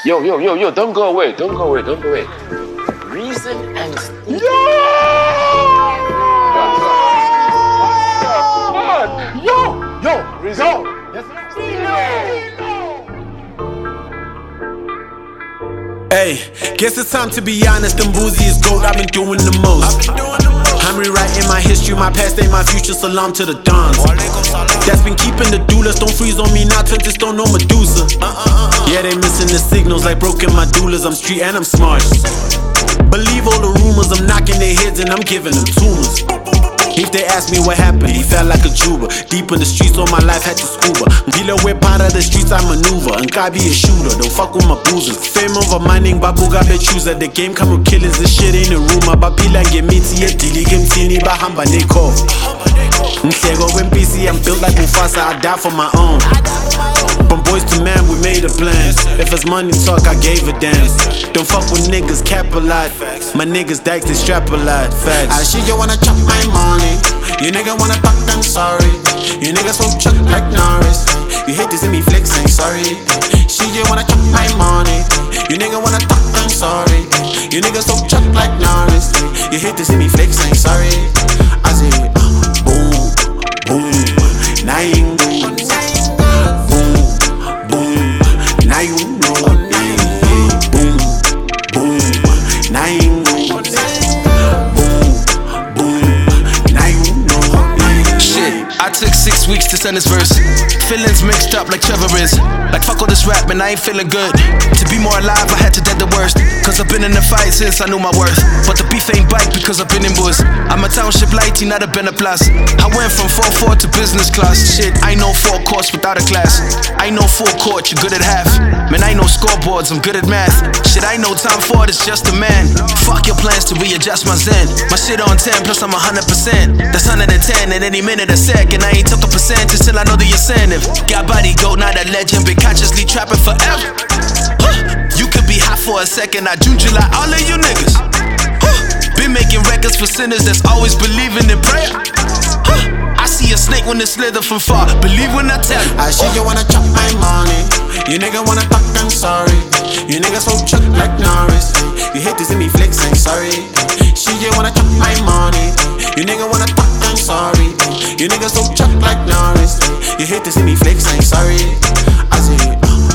Yo, don't go away. Reason and Steve. Reason. Hey, guess it's time to be honest, them boozy is gold, I've been doing the most. I'm rewriting my history, my past ain't my future, salam to the dons. That's been keeping the doulas, don't freeze on me now, just don't know Medusa. Yeah, they missing the signals like broken medullas, I'm street and I'm smart. Believe all the rumors, I'm knocking their heads and I'm giving them tumors. If they ask me what happened, he felt like a juba. Deep in the streets, all my life had to scuba. Bila way part of the streets, I maneuver. And God be a shooter, don't fuck with my boozers. Fame over mining, babu gabe chooser. The game come with killers, this shit ain't a rumor. Bapila get miti, dili game tini, bahamba neko. Msego when PC, I'm built like Mufasa, I die for my own. From boys to man, we made a plan. If it's money talk, I gave a damn. Don't fuck with niggas, cap a lot. My niggas dikes, they strap a lot. Facts. I shit, you wanna chop my money. You nigga wanna talk, I'm sorry. You niggas so chuck like Norris. You hate to see me flex, I'm sorry. Shit, you wanna chop my money. You nigga wanna talk, I'm sorry. You niggas so chuck like Norris. You hate to see me flex, I'm sorry. I say, boom, boom, nine boom. Now you know, boom, boom, now you know, boom, now you know. Shit, I took 6 weeks to send this verse. Feelings mixed up like Trevor is. Like fuck all this rap, man, I ain't feeling good. To be more alive, I had to dead the worst. Cause I've been in the fight since I knew my worth. But the beef ain't bite because I've been in booze. I'm a township lighty, not a Beneplus. I went from 4-4 to business class. Shit, I know 4 courts without a class. I know 4 court, you're good at half. Man, I know scoreboards, I'm good at math. Shit, I know time for it's just a man. Fuck your plans to readjust my zen. My shit on 10 plus I'm 100%. That's 110 at any minute a second. I ain't took a percentage till I know the incentive. Got body goat, not a legend. Been consciously trapping forever. You could be hot for a second. I juju like all of you niggas. Been making records for sinners that's always believing in prayer. I see a snake when it slither from far. Believe when I tell you. I shit, you wanna chop my money. You nigga wanna talk, I'm sorry. You niggas so chuck like Norris. You hate to see me flex, I'm sorry. Shit, you wanna chop my money. You nigga wanna talk, I'm sorry. You niggas so chuck like Norris. You hate to see me flex, I'm sorry. I say,